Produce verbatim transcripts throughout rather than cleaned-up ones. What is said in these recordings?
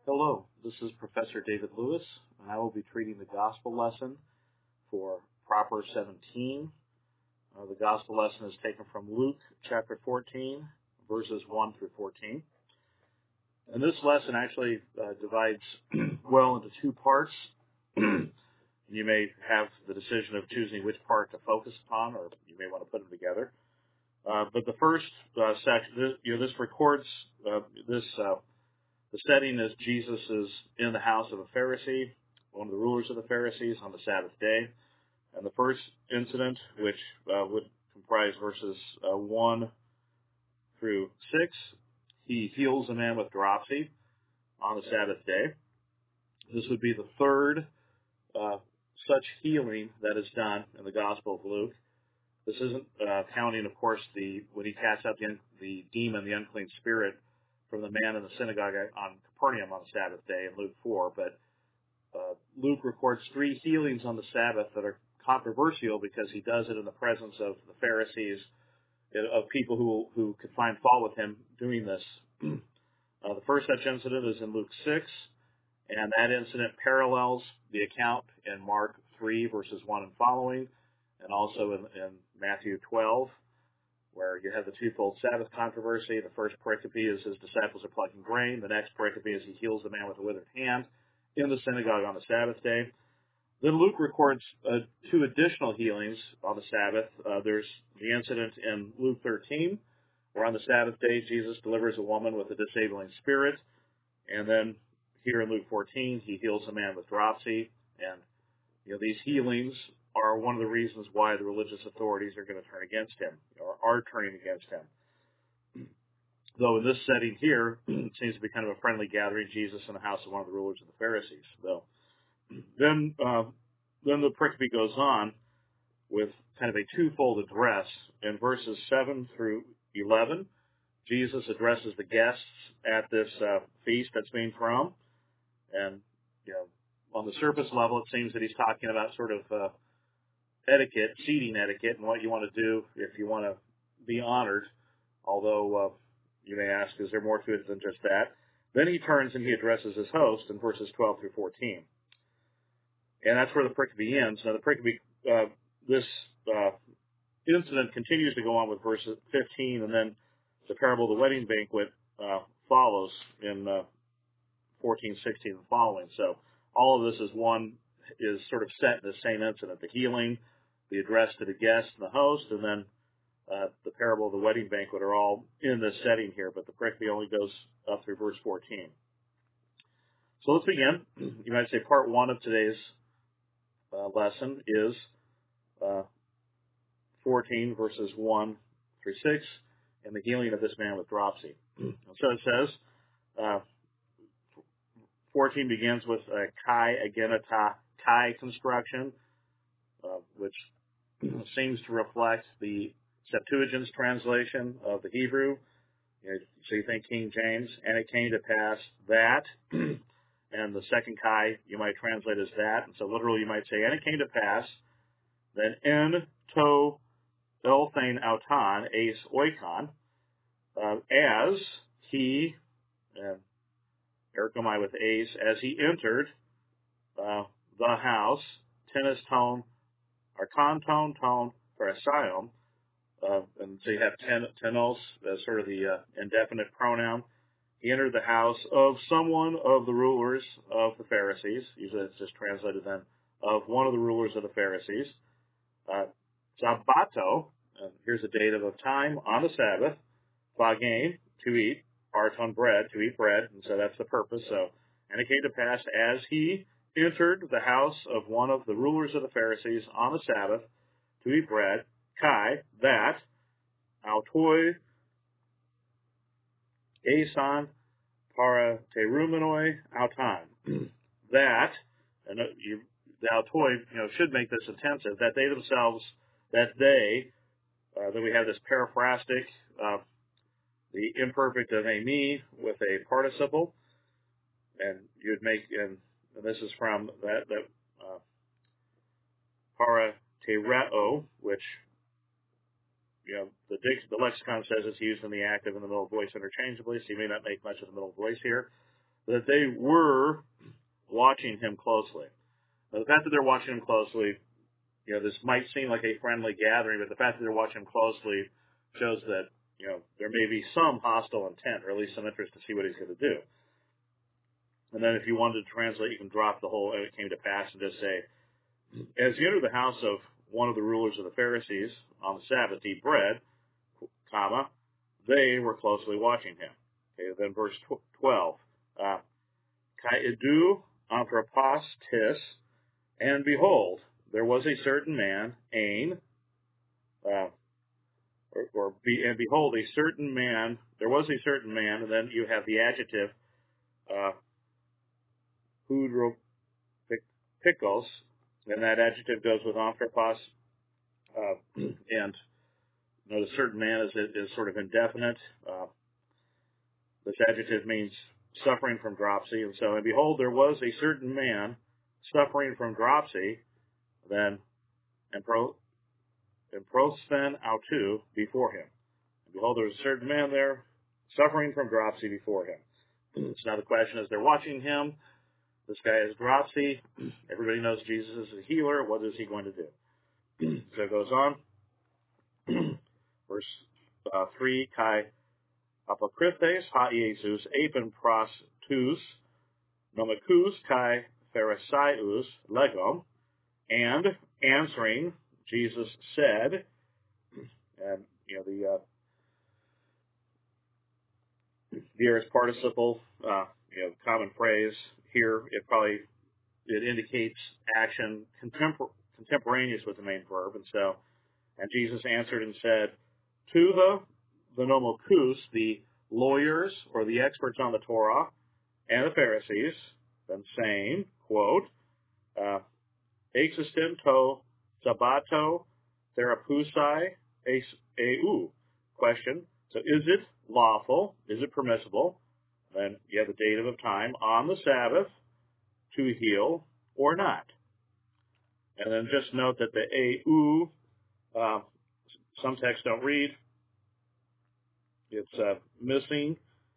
Hello, this is Professor David Lewis, and I will be treating the Gospel lesson for Proper seventeen. Uh, the Gospel lesson is taken from Luke chapter fourteen, verses one through fourteen. And this lesson actually uh, divides well into two parts. You may have the decision of choosing which part to focus upon, or you may want to put them together. Uh, but the first uh, section, this, you know, this records uh, this. Uh, The setting is Jesus is in the house of a Pharisee, one of the rulers of the Pharisees, on the Sabbath day. And the first incident, which uh, would comprise verses uh, one through six, he heals a man with dropsy on the Sabbath day. This would be the third uh, such healing that is done in the Gospel of Luke. This isn't uh, counting, of course, the when he casts out the, the demon, the unclean spirit, from the man in the synagogue on Capernaum on the Sabbath day in Luke four. But uh, Luke records three healings on the Sabbath that are controversial because he does it in the presence of the Pharisees, of people who who could find fault with him doing this. Uh, the first such incident is in Luke six, and that incident parallels the account in Mark three, verses one and following, and also in, in Matthew twelve, where you have the twofold Sabbath controversy. The first pericope is his disciples are plucking grain. The next pericope is he heals the man with a withered hand in the synagogue on the Sabbath day. Then Luke records uh, two additional healings on the Sabbath. Uh, there's the incident in Luke thirteen, where on the Sabbath day Jesus delivers a woman with a disabling spirit. And then here in Luke fourteen, he heals a man with dropsy. And you know, these healings are one of the reasons why the religious authorities are going to turn against him, or are turning against him. Though in this setting here, it seems to be kind of a friendly gathering, Jesus in the house of one of the rulers of the Pharisees. Though, then, uh, then the pericope goes on with kind of a twofold address. In verses seven through eleven, Jesus addresses the guests at this uh, feast that's being thrown. And, you know, on the surface level, it seems that he's talking about sort of uh, etiquette, seating etiquette, and what you want to do if you want to be honored, although uh, you may ask, is there more to it than just that? Then he turns and he addresses his host in verses twelve through fourteen. And that's where the pericope ends. Now, the pericope, uh, this uh, incident continues to go on with verse fifteen, and then the parable of the wedding banquet uh, follows in uh, fourteen, sixteen, and following. So all of this is one, is sort of set in the same incident, the healing, the address to the guest and the host, and then uh, the parable of the wedding banquet are all in this setting here, but the pericope only goes up through verse fourteen. So let's begin. You might say part one of today's uh, lesson is uh, fourteen, verses one through six, and the healing of this man with dropsy. So it says, uh, fourteen begins with a kai agenata kai construction, uh, which seems to reflect the Septuagint's translation of the Hebrew. You know, so you think King James, and it came to pass that, and the second kai you might translate as that, and so literally you might say, and it came to pass, then en to elthein auton eis oikon, uh, as he, and ergomai with eis, as he entered uh, the house, tennis tone, or con tone tone for a siom, uh, and so you have ten, tenos as sort of the uh, indefinite pronoun. He entered the house of someone of the rulers of the Pharisees. Usually it's just translated then, of one of the rulers of the Pharisees. Uh, Sabbato, and here's a dative of time, on the Sabbath, phagain, to eat, arton, bread, to eat bread, and so that's the purpose. So, and it came to pass as he entered the house of one of the rulers of the Pharisees on the Sabbath to eat bread, kai, that, autoi, esan, para terumenoi, autan, that, and you, the autoi, you know, should make this intensive, that they themselves, that they, uh, that we have this periphrastic, uh, the imperfect of a me with a participle, and you'd make, and, and this is from that, that uh, para tereo, which, you know, the, the lexicon says it's used in the active and the middle voice interchangeably, so you may not make much of the middle voice here. that they were watching him closely. Now, the fact that they're watching him closely, you know, this might seem like a friendly gathering, but the fact that they're watching him closely shows that, you know, there may be some hostile intent, or at least some interest to see what he's going to do. And then if you wanted to translate, you can drop the whole, and it came to pass, and just say, as he entered the house of one of the rulers of the Pharisees on the Sabbath to eat bread, comma, they were closely watching him. Okay, then verse twelve, uh, Kai edu anthropos tis, and behold, there was a certain man, Ain, uh, or, or be, and behold, a certain man, there was a certain man, and then you have the adjective, uh, hudropikos, and that adjective goes with anthropos, uh, and you know, the certain man is, is sort of indefinite. Uh, this adjective means suffering from dropsy, and so, and behold, there was a certain man suffering from dropsy, then, and pro, and prosphen autu before him. And behold, there was a certain man there suffering from dropsy before him. So now the question is, they're watching him. This guy has dropsy. Everybody knows Jesus is a healer. What is he going to do? So it goes on. Verse uh, three, Kai apokrythes ha Iesus apen pros tus nomicus kai pharisaius legum, and answering, Jesus said, and you know the uh, the aorist participle, uh, you know, common phrase here. It probably it indicates action contempor- contemporaneous with the main verb, and so, and Jesus answered and said to the the nomicus, the lawyers or the experts on the Torah, and the Pharisees, then saying, quote, uh, existent to sabbato therapusai eu. Question. So is it lawful, is it permissible, then you have the dative of time, on the Sabbath to heal or not? And then just note that the eu, uh, some texts don't read. It's uh, missing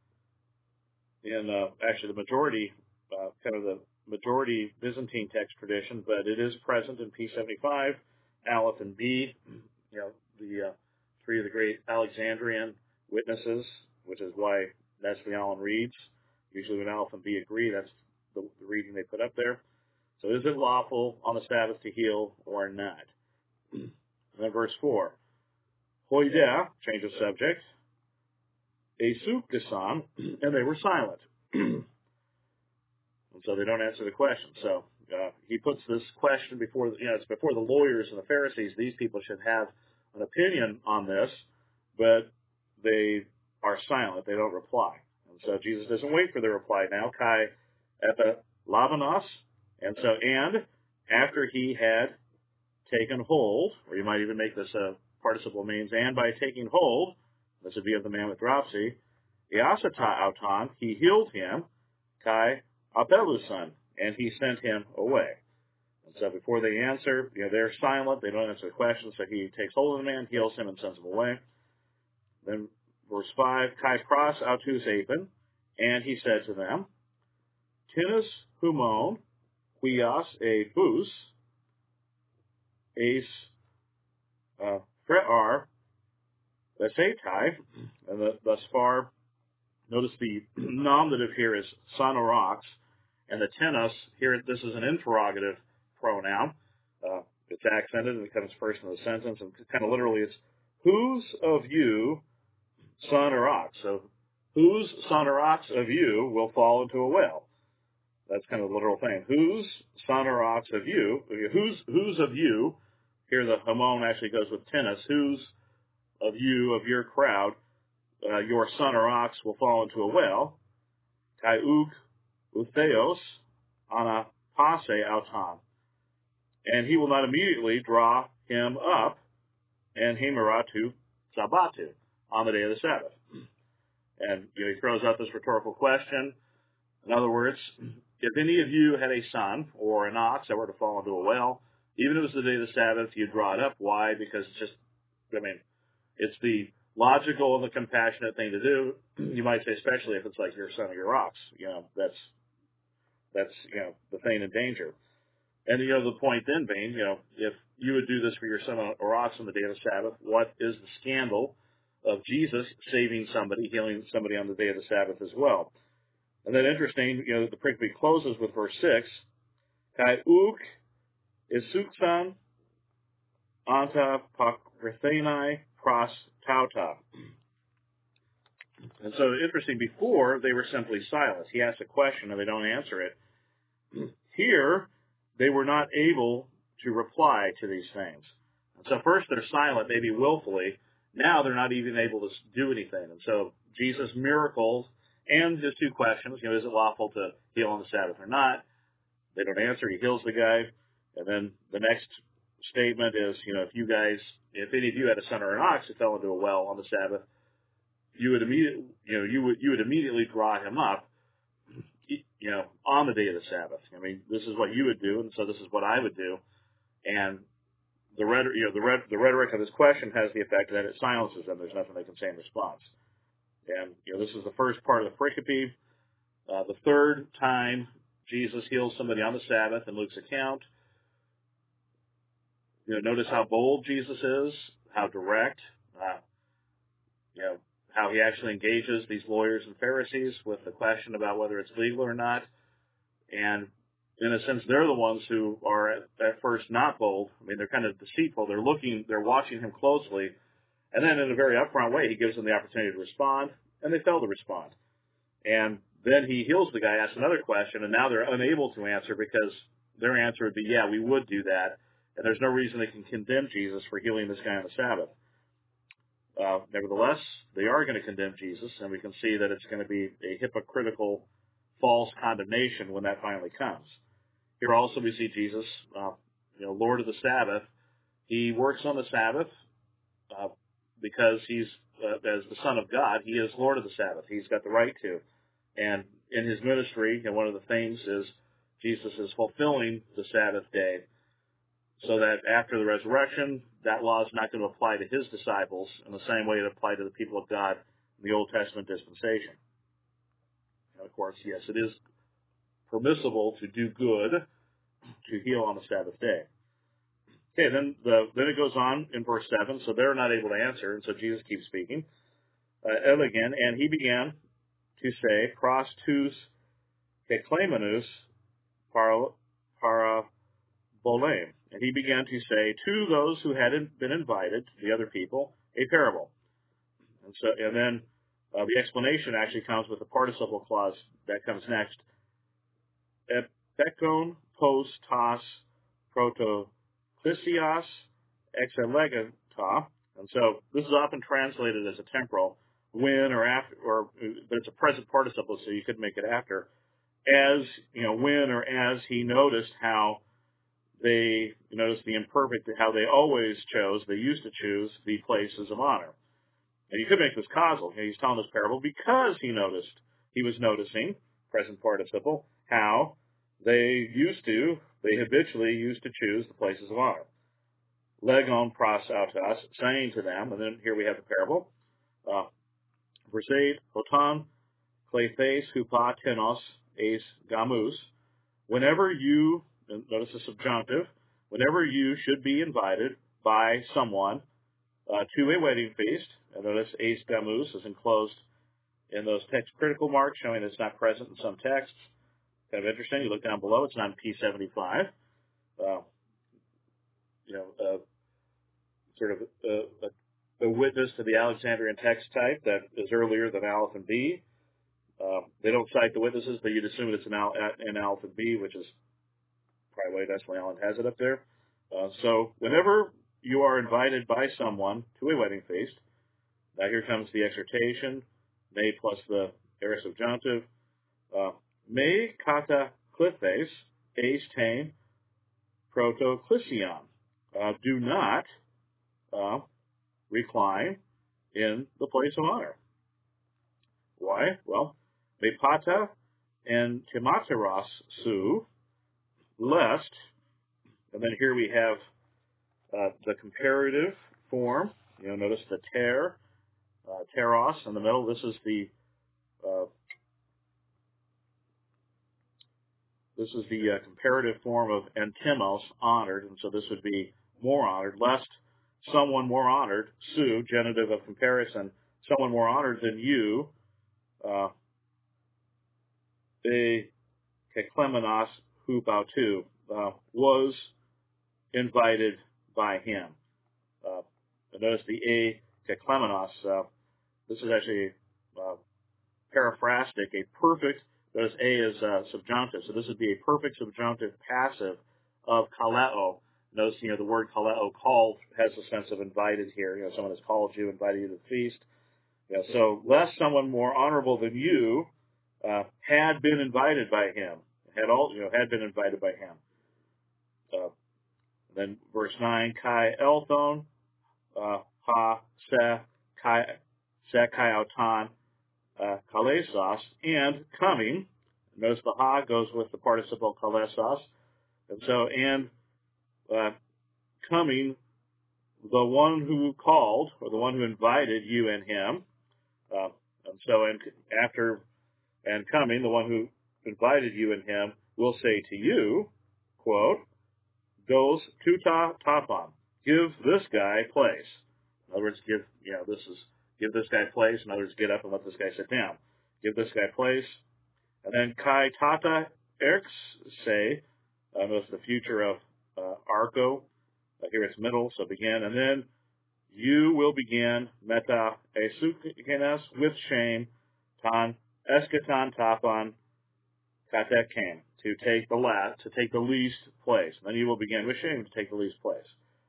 in uh, actually the majority, uh, kind of the majority Byzantine text tradition, but it is present in P seventy-five, Aleph and B, you know, the uh, three of the great Alexandrian witnesses, which is why Nestle Allen reads. Usually when Aleph and B agree, that's the, the reading they put up there. So is it lawful on the Sabbath to heal or not? And then verse four, Hoidea, change of subject, Esuk Gasan, and they were silent. And so they don't answer the question. So uh, he puts this question before, you know, it's before the lawyers and the Pharisees. These people should have an opinion on this, but they are silent. They don't reply. And so Jesus doesn't wait for the reply now. Kai epa lavanos. And so, and after he had taken hold, or you might even make this a participle means, and by taking hold, this would be of the man with dropsy, Iasata auton, he healed him, Kai apelusan, and he sent him away. And so before they answer, you know, they're silent, they don't answer the question, so he takes hold of the man, heals him, and sends him away. Then verse five, Kai pros autus apen, and he said to them, Tinus humon, huias e bus, ace uh, frear, vesetai, and the, thus far, notice the nominative here is sonorox, and the tenus, here this is an interrogative pronoun. Uh, it's accented and it comes first in the sentence, and kind of literally it's, whose of you son or ox? So, whose son or ox of you will fall into a well? That's kind of the literal thing. Whose son or ox of you, whose, whose of you, here the homon actually goes with tennis, whose of you, of your crowd, uh, your son or ox will fall into a well? Kai uk utheos ana pase auton. And he will not immediately draw him up and hemeratu sabbatu on the day of the Sabbath. And you know, he throws out this rhetorical question. In other words, if any of you had a son or an ox that were to fall into a well, even if it was the day of the Sabbath, you'd draw it up. Why? Because it's just, I mean, it's the logical and the compassionate thing to do. You might say, especially if it's like your son or your ox. You know, that's that's you know the thing in danger. And you know the point then being, you know, if you would do this for your son or ox on the day of the Sabbath, what is the scandal of Jesus saving somebody, healing somebody on the day of the Sabbath as well? And then interesting, you know, the pericope closes with verse six. Kai uk isuksan anta pakrethenai pros tauta. And so interesting, before they were simply silent. He asks a question and they don't answer it. Here, they were not able to reply to these things. And so first they're silent, maybe willfully. Now they're not even able to do anything. And so Jesus' miracles and his two questions, you know, is it lawful to heal on the Sabbath or not? They don't answer. He heals the guy. And then the next statement is, you know, if you guys, if any of you had a son or an ox that fell into a well on the Sabbath, you would immediately, you know, you would, you would immediately draw him up, you know, on the day of the Sabbath. I mean, this is what you would do, and so this is what I would do. And the rhetoric, you know, the, rhet- the rhetoric of this question has the effect that it silences them. There's nothing they can say in response. And, you know, this is the first part of the pericope. Uh, the third time Jesus heals somebody on the Sabbath in Luke's account. You know, notice how bold Jesus is, how direct, uh, you know, how he actually engages these lawyers and Pharisees with the question about whether it's legal or not. And in a sense, they're the ones who are at, at first not bold. I mean, they're kind of deceitful. They're looking, they're watching him closely. And then in a very upfront way, he gives them the opportunity to respond, and they fail to respond. And then he heals the guy, asks another question, and now they're unable to answer because their answer would be, yeah, we would do that. And there's no reason they can condemn Jesus for healing this guy on the Sabbath. Uh, nevertheless, they are going to condemn Jesus, and we can see that it's going to be a hypocritical, false condemnation when that finally comes. Here also we see Jesus, uh, you know, Lord of the Sabbath. He works on the Sabbath uh, because he's, uh, as the Son of God, he is Lord of the Sabbath. He's got the right to. And in his ministry, and one of the things is Jesus is fulfilling the Sabbath day, so that after the resurrection, that law is not going to apply to his disciples in the same way it applied to the people of God in the Old Testament dispensation. And of course, yes, it is permissible to do good, to heal on the Sabbath day. Okay, then the, then it goes on in verse seven, so they're not able to answer, and so Jesus keeps speaking. Uh, again, and he began to say, pros tous keklamenus para, para bolem. And he began to say to those who hadn't been invited, the other people, a parable. And so, and then uh, the explanation actually comes with the participle clause that comes next. Epekon pos tas protoklysios exelegata. And so this is often translated as a temporal, when or after, or but it's a present participle, so you could make it after. As, you know, when or as he noticed how they, you notice the imperfect, how they always chose, they used to choose the places of honor. And you could make this causal. He's telling this parable because he noticed, he was noticing, present participle, how they used to, they habitually used to choose the places of honor. Legon pros autos, saying to them, and then here we have the parable. Uh, verse eight, Hotan kleiphes hupa tenos eis gamus. Whenever you, notice the subjunctive, whenever you should be invited by someone uh, to a wedding feast, and notice eis gamus is enclosed in those text critical marks showing it's not present in some texts. Kind of interesting. You look down below, it's not in P seventy-five. Uh, you know, uh, sort of a, a, a witness to the Alexandrian text type that is earlier than Aleph and B. Uh, they don't cite the witnesses, but you'd assume it's an, al- an Aleph and B, which is probably why that's why Alan has it up there. Uh, so whenever you are invited by someone to a wedding feast, now here comes the exhortation, me plus the aorist subjunctive, uh, me kata clithes eis tain protoklysion. Uh, do not uh, recline in the place of honor. Why? Well, me pata and timateros su, lest, and then here we have uh, the comparative form. You know, notice the ter uh, teros in the middle. This is the uh, this is the uh, comparative form of entimos, honored, and so this would be more honored, lest someone more honored, su, genitive of comparison, someone more honored than you, uh, e keklemenos hupautu, uh, was invited by him. Uh, notice the e keklemenos, uh, this is actually uh, paraphrastic, a perfect, notice a is uh, subjunctive, so this would be a perfect subjunctive passive of kaleo. Notice, you know, the word kaleo, called, has a sense of invited here. You know, someone has called you, invited you to the feast. You know, so, lest someone more honorable than you uh, had been invited by him, had all, you know, had been invited by him. Uh, then verse nine, kai elthon, uh, ha, se, kai, se, kai auton, uh, kalesos, and coming. Notice the ha goes with the participle kalesos. And so, and uh, coming, the one who called, or the one who invited you and him, uh, and so and after and coming, the one who invited you and him will say to you, quote, goes to ta tapon, give this guy place. In other words, give, you know, this is, give this guy place. In other words, get up and let this guy sit down. Give this guy place. And then kai tata erx say, uh, notice the future of uh, arco. Uh, here it's middle, so begin. And then you will begin meta esukenes with shame, tan esketan tapon katekem, to take the last, to take the least place. And then you will begin with shame to take the least place.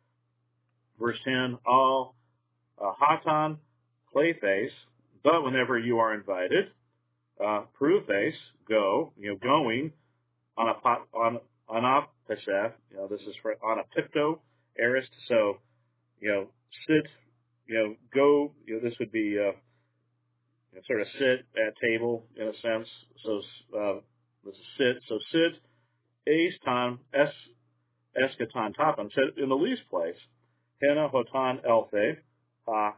Verse ten, all uh, hatan clayface, but whenever you are invited, uh, proof-face, go, you know, going on a pot, on on a pesef, you know, this is for on a pipto arist, so, you know, sit, you know, go, you know, this would be, uh, you know, sort of sit at table in a sense, so, uh, this is sit, so sit, ace ton, es, eschaton topon, sit in the least place, hena hotan elfe, ha,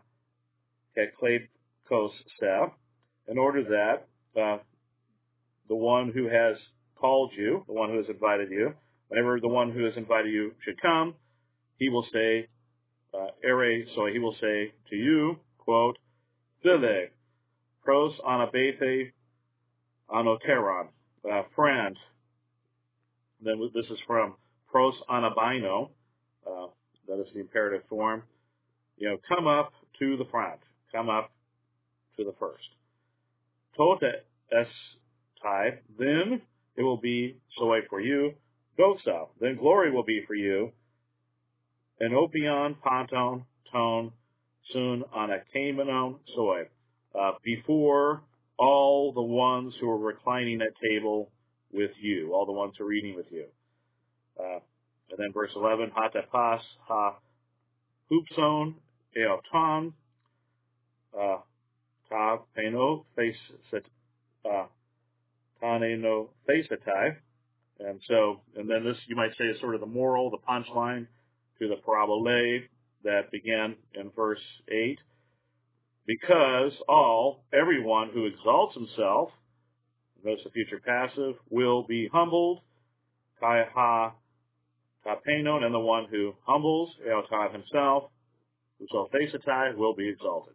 kekleikos staff, in order that, uh, the one who has called you, the one who has invited you, whenever the one who has invited you should come, he will say, uh, ere, so he will say to you, quote, Phile, pros anabethe anoteron, uh, friend. Then this is from pros anabino, uh, that is the imperative form. You know, come up to the front, come up to the first. Tota es tai, then it will be soy for you. Doxa, then glory will be for you. And opion, panton, tone, soon on a kamenon soy. Uh, before all the ones who are reclining at table with you, all the ones who are eating with you. Uh, and then verse eleven, hatapas, ha, hupson, eoton, uh, ta, peno, face, uh, taneno, facetai. And so, and then this, you might say, is sort of the moral, the punchline to the parabole that began in verse eight. Because all, everyone who exalts himself, notice the future passive, will be humbled, kai ha tapenon, and the one who humbles, eotai himself, who facetai, will be exalted.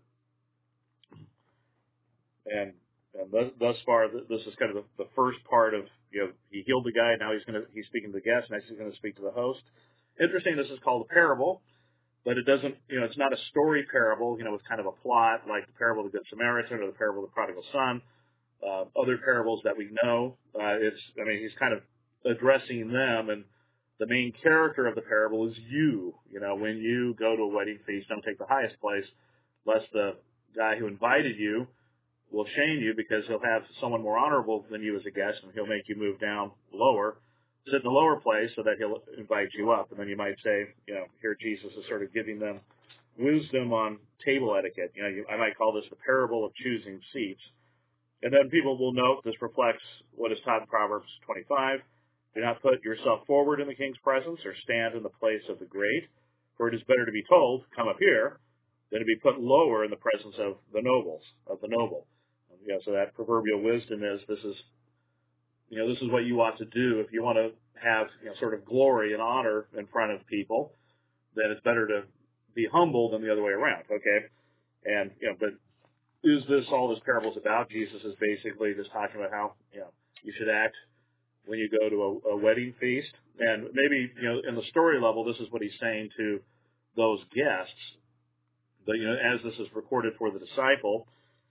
And, and thus, thus far, this is kind of the, the first part of, you know, he healed the guy, now he's going to, he's speaking to the guest, next he's going to speak to the host. Interesting, this is called a parable, but it doesn't, you know, it's not a story parable, you know, with kind of a plot like the parable of the Good Samaritan or the parable of the prodigal son, uh, other parables that we know. Uh, it's, I mean, he's kind of addressing them, and the main character of the parable is you. You know, when you go to a wedding feast, don't take the highest place, lest the guy who invited you will shame you because he'll have someone more honorable than you as a guest, and he'll make you move down lower, sit in the lower place so that he'll invite you up. And then you might say, you know, here Jesus is sort of giving them wisdom on table etiquette. You know, you, I might call this the parable of choosing seats. And then people will note this reflects what is taught in Proverbs twenty-five. Do not put yourself forward in the king's presence or stand in the place of the great, for it is better to be told, come up here, than to be put lower in the presence of the nobles, of the noble. You know, so that proverbial wisdom is this is, you know, this is what you ought to do if you want to have, you know, sort of glory and honor in front of people. Then it's better to be humble than the other way around. Okay, and you know, but is this all this parable is about? Jesus is basically just talking about how, you know, you should act when you go to a, a wedding feast. And maybe, you know, in the story level, this is what he's saying to those guests. But, you know, as this is recorded for the disciple,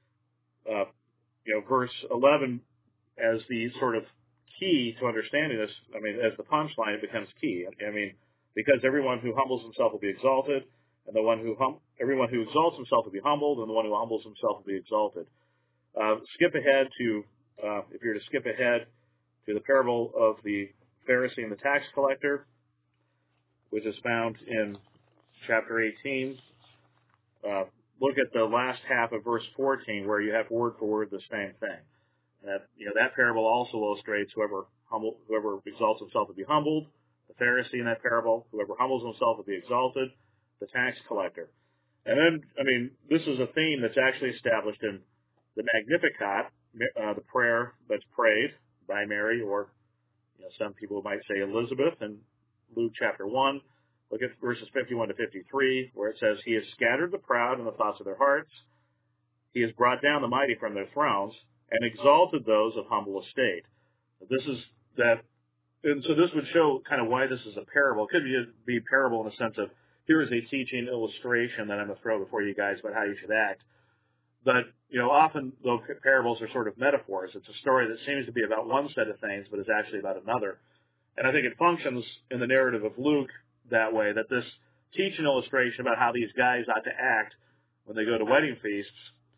uh, you know, verse eleven, as the sort of key to understanding this, I mean, as the punchline, it becomes key. I mean, because everyone who humbles himself will be exalted, and the one who hum- everyone who exalts himself will be humbled, and the one who humbles himself will be exalted. Uh, skip ahead to, uh, if you're to skip ahead to the parable of the Pharisee and the tax collector, which is found in chapter eighteen. Uh, look at the last half of verse fourteen, where you have word for word the same thing. That, you know, that parable also illustrates whoever humble, whoever exalts himself will be humbled. The Pharisee in that parable, whoever humbles himself will be exalted. The tax collector. And then, I mean, this is a theme that's actually established in the Magnificat, uh, the prayer that's prayed by Mary, or, you know, some people might say Elizabeth, in Luke chapter one. Look at verses fifty-one to fifty-three, where it says, He has scattered the proud in the thoughts of their hearts. He has brought down the mighty from their thrones and exalted those of humble estate. This is that, and so this would show kind of why this is a parable. It could be a, be a parable in the sense of, here is a teaching illustration that I'm going to throw before you guys about how you should act. But, you know, often those parables are sort of metaphors. It's a story that seems to be about one set of things, but is actually about another. And I think it functions in the narrative of Luke that way, that this teaching illustration about how these guys ought to act when they go to wedding feasts,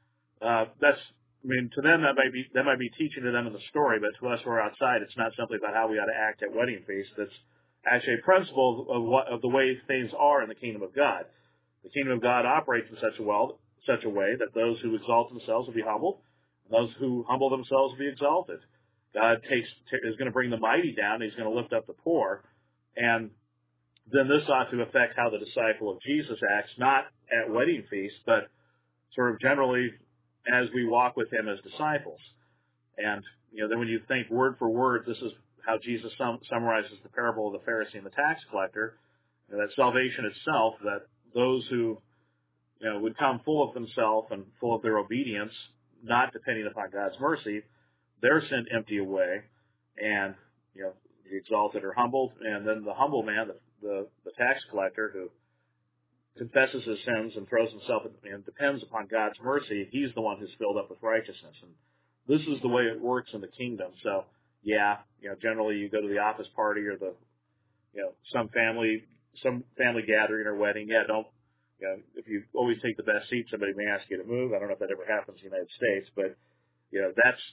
uh, that's, I mean, to them that might be, that might be teaching to them in the story, but to us who are outside, it's not simply about how we ought to act at wedding feasts. It's actually a principle of what, of the way things are in the kingdom of God. The kingdom of God operates in such a well, such a way that those who exalt themselves will be humbled, and those who humble themselves will be exalted. God takes is going to bring the mighty down. He's going to lift up the poor, and then this ought to affect how the disciple of Jesus acts, not at wedding feasts, but sort of generally as we walk with him as disciples. And you know, then when you think word for word, this is how Jesus sum, summarizes the parable of the Pharisee and the tax collector, you know, that salvation itself, that those who, you know, would come full of themselves and full of their obedience, not depending upon God's mercy, they're sent empty away, and, you know, the exalted are humbled, and then the humble man, the, the, the tax collector, who confesses his sins and throws himself in, and depends upon God's mercy, he's the one who's filled up with righteousness. And this is the way it works in the kingdom. So, yeah, you know, generally you go to the office party or the, you know, some family, some family gathering or wedding. Yeah, don't, you know, if you always take the best seat, somebody may ask you to move. I don't know if that ever happens in the United States, but, you know, that's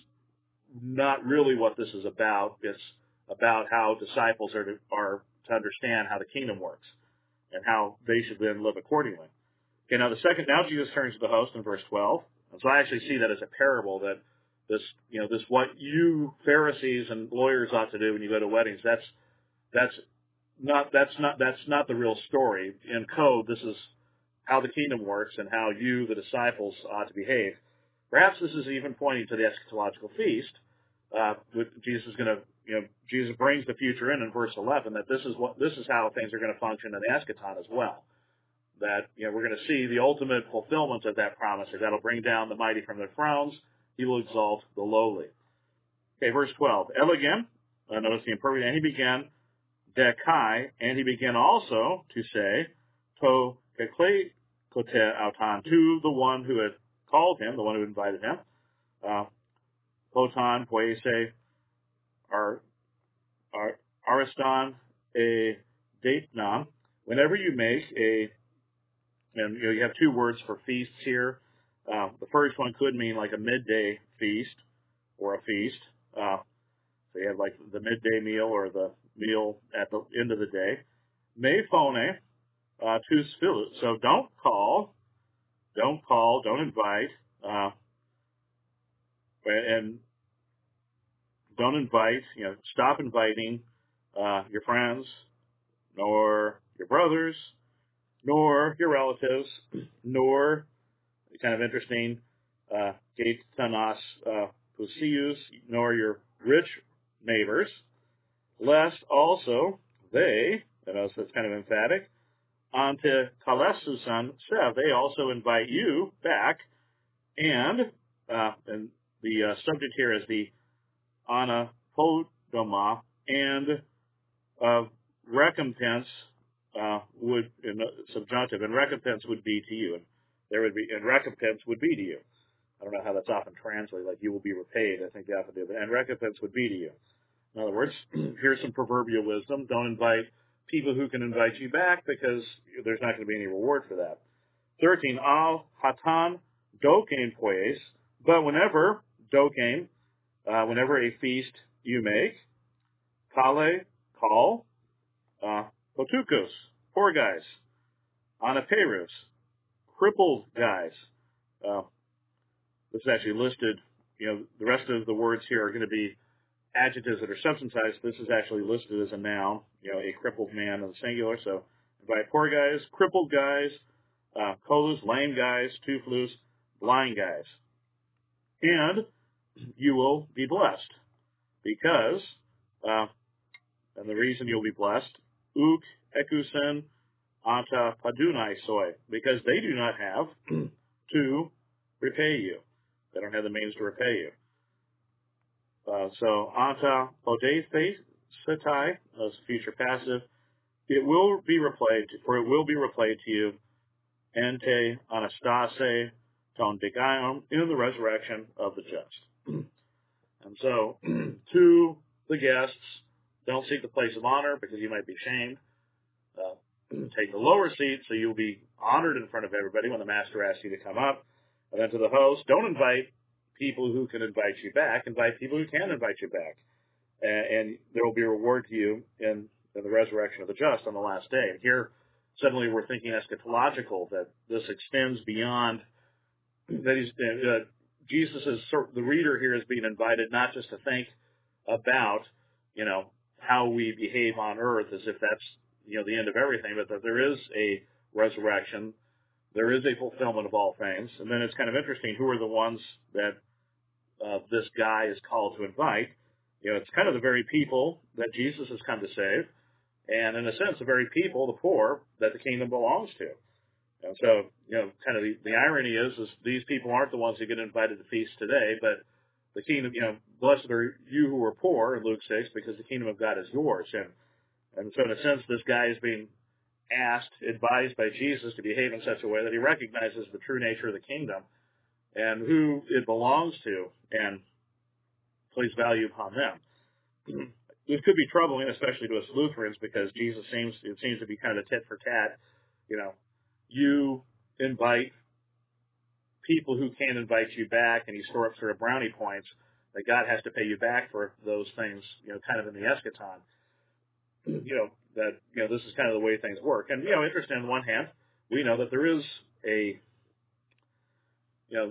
not really what this is about. It's about how disciples are to, are to understand how the kingdom works and how they should then live accordingly. Okay, now the second, now Jesus turns to the host in verse twelve. And so I actually see that as a parable, that this, you know, this what you Pharisees and lawyers ought to do when you go to weddings. That's, that's not, that's not, that's not the real story. In code, this is how the kingdom works and how you, the disciples, ought to behave. Perhaps this is even pointing to the eschatological feast. Uh, with Jesus is going to, you know, Jesus brings the future in in verse eleven, that this is what, this is how things are going to function in the eschaton as well. That, you know, we're going to see the ultimate fulfillment of that promise. That that'll bring down the mighty from their thrones. He will exalt the lowly. Okay, verse twelve. Elegem, uh, notice the imperfect, and he began dekai, and he began also to say, to kekle kote autan, to the one who had called him, the one who invited him, uh, poton poese ar, ar, ariston a datenon. Whenever you make a, and you know, you have two words for feasts here. Uh, the first one could mean like a midday feast or a feast. Uh, so you have like the midday meal or the meal at the end of the day. Me phone uh, to spill it. So don't call, don't call, don't invite, uh, and don't invite. You know, stop inviting uh, your friends, nor your brothers, nor your relatives, nor, kind of interesting, uh, Gaetanos uh, Pusius, nor your rich neighbors, lest also they, you know, so it's kind of emphatic, ante kalesusan sev, they also invite you back, and, uh, and the uh, subject here is the anapodoma, and uh, recompense uh, would, in subjunctive, and recompense would be to you, and there would be, and recompense would be to you. I don't know how that's often translated, like you will be repaid. I think they often do, but and recompense would be to you. In other words, here's some proverbial wisdom. Don't invite people who can invite you back because there's not going to be any reward for that. thirteen, al hatan dokein pues, but whenever, dokein, uh, whenever a feast you make, kale, call, uh, potukos, poor guys, anaperus, crippled guys. Uh, this is actually listed, you know, the rest of the words here are going to be adjectives that are substantivized. This is actually listed as a noun, you know, a crippled man in the singular. So invite poor guys, crippled guys, uh, kolus, lame guys, tuflus, blind guys. And you will be blessed because, uh, and the reason you'll be blessed, uk ekusen anta padunai soy, because they do not have to repay you. They don't have the means to repay you. Uh, so anta podethe sitai, as future passive, it will be replayed, for it will be replayed to you, ente anastase ton digaion, in the resurrection of the just. And so, to the guests, don't seek the place of honor because you might be shamed. Uh, take the lower seat so you'll be honored in front of everybody when the master asks you to come up. And then to the host, don't invite people who can invite you back. Invite people who can invite you back. And, and there will be a reward to you in, in the resurrection of the just on the last day. And here, suddenly we're thinking eschatological, that this extends beyond, that he's, uh, Jesus is, the reader here is being invited not just to think about, you know, how we behave on earth as if that's, you know, the end of everything, but that there is a resurrection, there is a fulfillment of all things. And then it's kind of interesting, who are the ones that uh, this guy is called to invite? You know, it's kind of the very people that Jesus has come to save, and in a sense, the very people, the poor, that the kingdom belongs to. And so, you know, kind of the, the irony is, is these people aren't the ones who get invited to feast today, but the kingdom, you know, blessed are you who are poor, in Luke six, because the kingdom of God is yours. And, and so in a sense, this guy is being asked, advised by Jesus to behave in such a way that he recognizes the true nature of the kingdom and who it belongs to, and place value upon them. This could be troubling, especially to us Lutherans, because Jesus seems, it seems to be kind of a tit for tat. You know, you invite people who can't invite you back, and you store up sort of brownie points that God has to pay you back for those things, you know, kind of in the eschaton. You know, that, you know, this is kind of the way things work. And, you know, interesting, on one hand, we know that there is a, you know,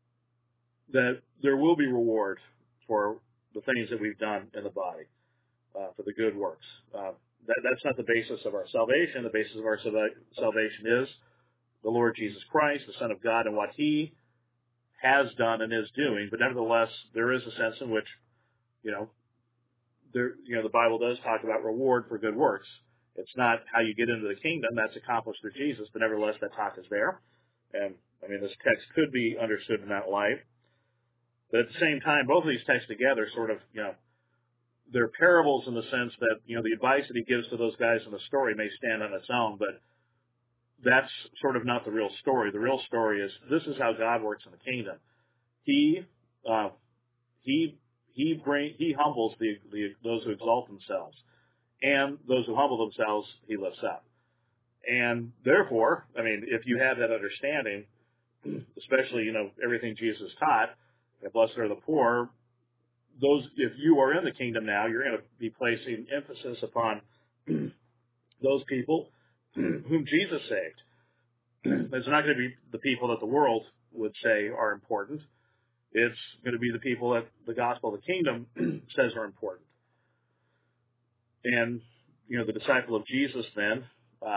that there will be reward for the things that we've done in the body, uh, for the good works. Uh, that, that's not the basis of our salvation. The basis of our salvation is the Lord Jesus Christ, the Son of God, and what he has done and is doing. But nevertheless, there is a sense in which, you know, there, you know, the Bible does talk about reward for good works. It's not how you get into the kingdom. That's accomplished through Jesus, but nevertheless, that talk is there. And, I mean, this text could be understood in that light. But at the same time, both of these texts together sort of, you know, they're parables in the sense that, you know, the advice that he gives to those guys in the story may stand on its own, but that's sort of not the real story. The real story is, this is how God works in the kingdom. He, uh, he, he bring, he humbles the, the, those who exalt themselves, and those who humble themselves, he lifts up. And therefore, I mean, if you have that understanding, especially, you know, everything Jesus taught, that blessed are the poor, those, if you are in the kingdom now, you're going to be placing emphasis upon those people whom Jesus saved. It's not going to be the people that the world would say are important. It's going to be the people that the gospel of the kingdom says are important. And, you know, the disciple of Jesus then, uh,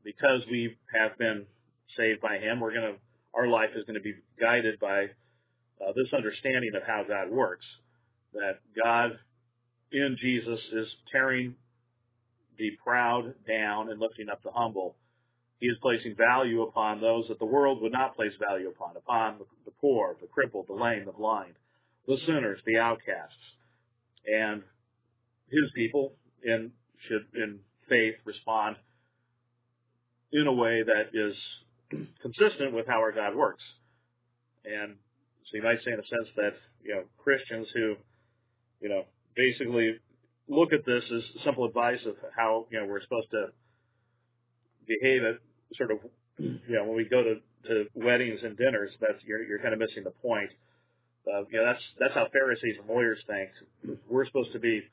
because we have been saved by Him, we're going to, our life is going to be guided by uh, this understanding of how God works. That God in Jesus is tearing the proud down and lifting up the humble. He is placing value upon those that the world would not place value upon, upon the poor, the crippled, the lame, the blind, the sinners, the outcasts. And His people in should, in faith, respond in a way that is consistent with how our God works. And so you might say in a sense that, you know, Christians who, you know, basically look at this as simple advice of how, you know, we're supposed to behave at sort of, you know, when we go to, to weddings and dinners, that's, you're, you're kind of missing the point. Uh, you know, that's, that's how Pharisees and lawyers think. We're supposed to be,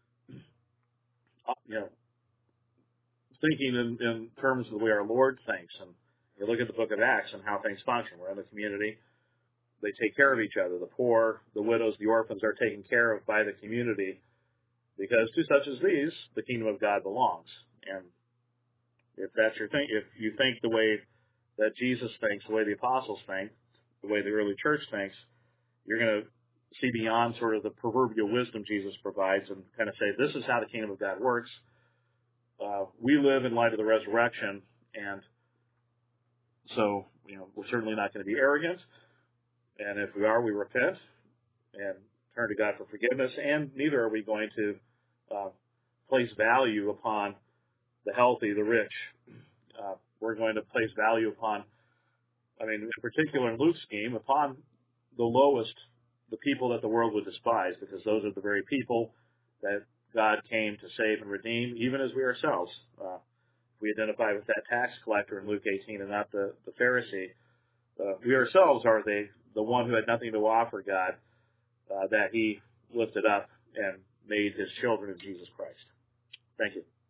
you know, thinking in, in terms of the way our Lord thinks. And you look at the book of Acts and how things function. We're in the community. They take care of each other. The poor, the widows, the orphans are taken care of by the community, because to such as these, the kingdom of God belongs. And if that's your thing, if you think the way that Jesus thinks, the way the apostles think, the way the early church thinks, you're going to see beyond sort of the proverbial wisdom Jesus provides and kind of say, this is how the kingdom of God works. Uh, we live in light of the resurrection, and so, you know, we're certainly not going to be arrogant. And if we are, we repent and turn to God for forgiveness, and neither are we going to uh, place value upon the healthy, the rich. Uh, we're going to place value upon, I mean, in particular in Luke's scheme, upon the lowest, the people that the world would despise, because those are the very people that God came to save and redeem, even as we ourselves. Uh, we identify with that tax collector in Luke eighteen and not the, the Pharisee. Uh, we ourselves are the, the one who had nothing to offer God, uh, that He lifted up and made His children of Jesus Christ. Thank you.